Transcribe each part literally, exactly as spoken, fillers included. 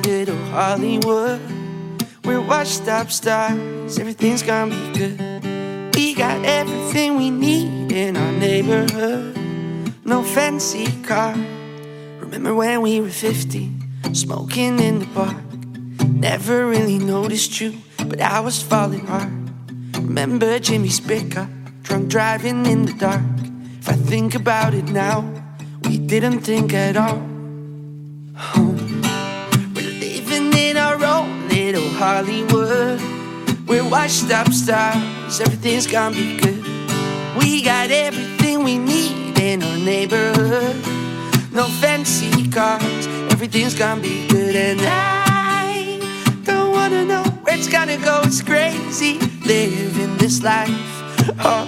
little Hollywood. We're washed up stars, everything's gonna be good. We got everything we need in our neighborhood. No fancy car. Remember when we were fifteen, smoking in the park. Never really noticed you, but I was falling hard. Remember Jimmy's pickup, drunk driving in the dark. If I think about it now, we didn't think at all. Oh. We're living in our own little Hollywood. We're washed up stars, everything's gonna be good. We got everything we need in our neighborhood. No fancy cars, everything's gonna be good. And I don't wanna know where it's gonna go, it's crazy living this life. Oh,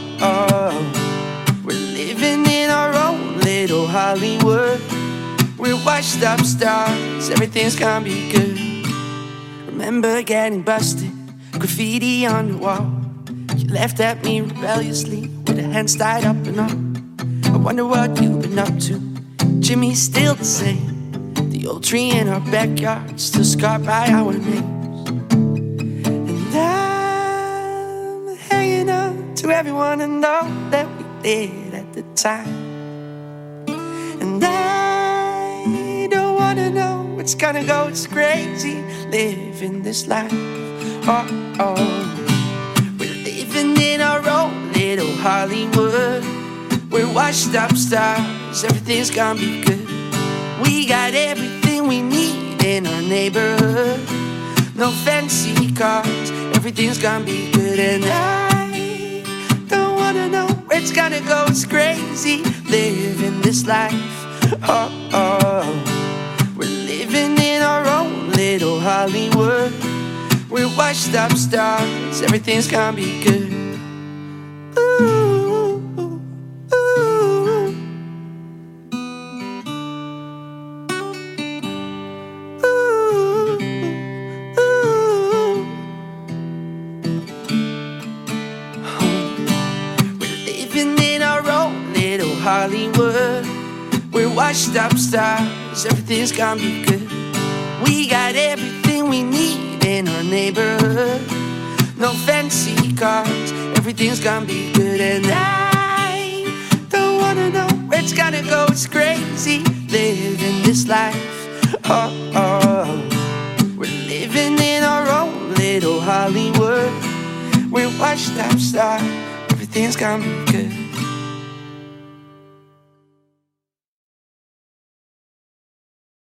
oh. We're living in our own little Hollywood. We're washed up stars, everything's gonna be good. Remember getting busted, graffiti on the wall. You laughed at me rebelliously with your hands tied up and all. I wonder what you've been up to. Jimmy's still the same. The old tree in our backyard still scarred by our names. And I'm hanging on to everyone and all that we did at the time. And I don't wanna know what's gonna go, it's crazy living this life. Oh, oh. We're living in our own little Hollywood. We're washed up stars, everything's gonna be good. We got everything we need in our neighborhood. No fancy cars, everything's gonna be good. And I don't wanna know where it's gonna go, it's crazy living this life. Oh, oh. We're living in our own little Hollywood. We're washed up stars, everything's gonna be good. Ooh. Hollywood, we're washed up stars, everything's gonna be good. We got everything we need in our neighborhood. No fancy cars, everything's gonna be good. And I don't wanna know where it's gonna go, it's crazy living this life. Oh, oh. We're living in our own little Hollywood. We're washed up stars, everything's gonna be good.